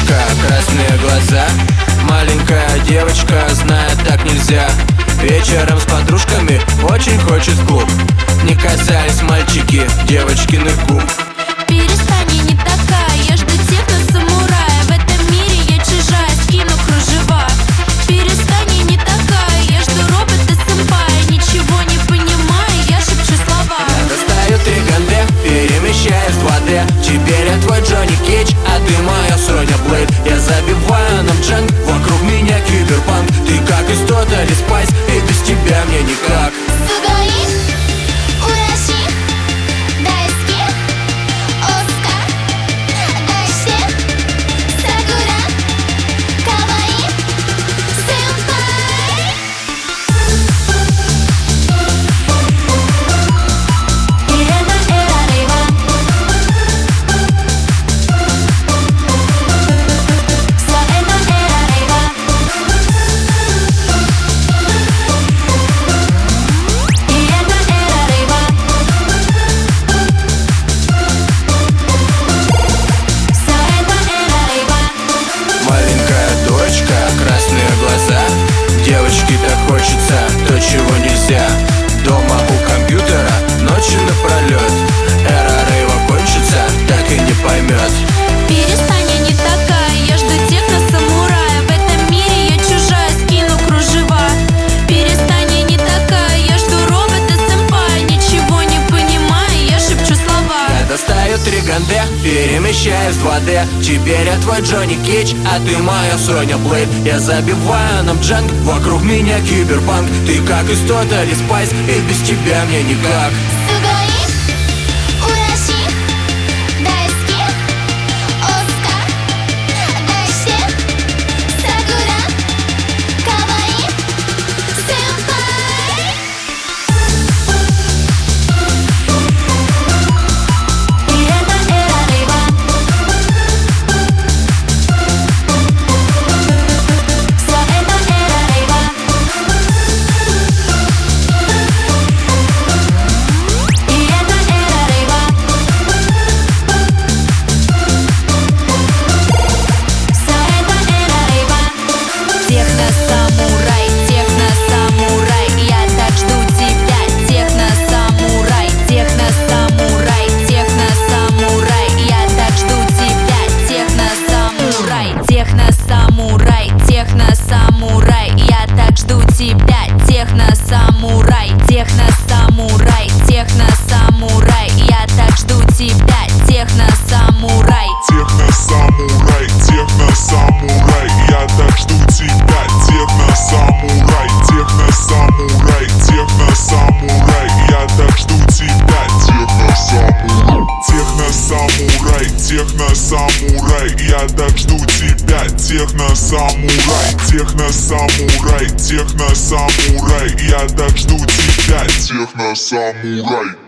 дочка, красные глаза. Маленькая девочка, знает, так нельзя. Вечером с подружками очень хочет в клуб. Не касались мальчики девочкиных губ. Перестань, я не такая, я жду техно-самурая. В этом мире я чужая, скину кружева. Перестань, я не такая, я жду робота-сэмпая. Ничего не понимаю, я шепчу слова. Я достаю 3D, перемещаюсь в 2D. Теперь я твой Джонни Кейдж, а ты моя Соня Блейд. Я забиваю нам джанг, вокруг меня киберпанк. Ты как из Totally Spice, и без тебя мне никак. Девочке так хочется то, чего нельзя. Дома у компьютера ночью напролет. Эра рейва кончится, так и не поймет. Перестань, я не такая, я жду техно-самурая. В этом мире я чужая, скину кружева. Перестань, я не такая, я жду робота-сэмпая. Ничего не понимаю, я шепчу слова. Я достаю 3D, перемещаюсь в 2D. Теперь я твой Джонни Кейдж, а ты моя Соня Блейд. Я забиваю нам джанг, вокруг меня киберпанк. Ты как из Totally Spice, и без тебя мне никак. Техно-самурай, я так жду тебя. Техно-самурай, техно-самурай, техно-самурай, я так жду тебя. Техно-самурай, техно-самурай, техно-самурай, я так жду тебя. Техно-самурай, техно-самурай, техно-самурай, я так жду тебя. Техно-самурай, техно-самурай, я так жду тебя. Техно-самурай, техно-самурай, техно-самурай, я так жду тебя. Техно-самурай.